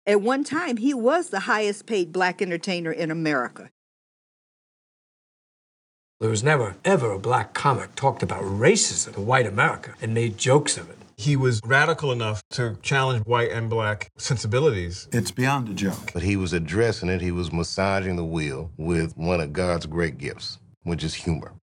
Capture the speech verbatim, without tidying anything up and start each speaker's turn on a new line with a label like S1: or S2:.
S1: At one time, he was the highest paid black entertainer in America.
S2: There was never, ever a black comic talked about racism in white America and made jokes of it.
S3: He was radical enough to challenge white and black sensibilities.
S4: It's beyond a joke.
S5: But he was addressing it. He was massaging the wheel with one of God's great gifts, which is humor.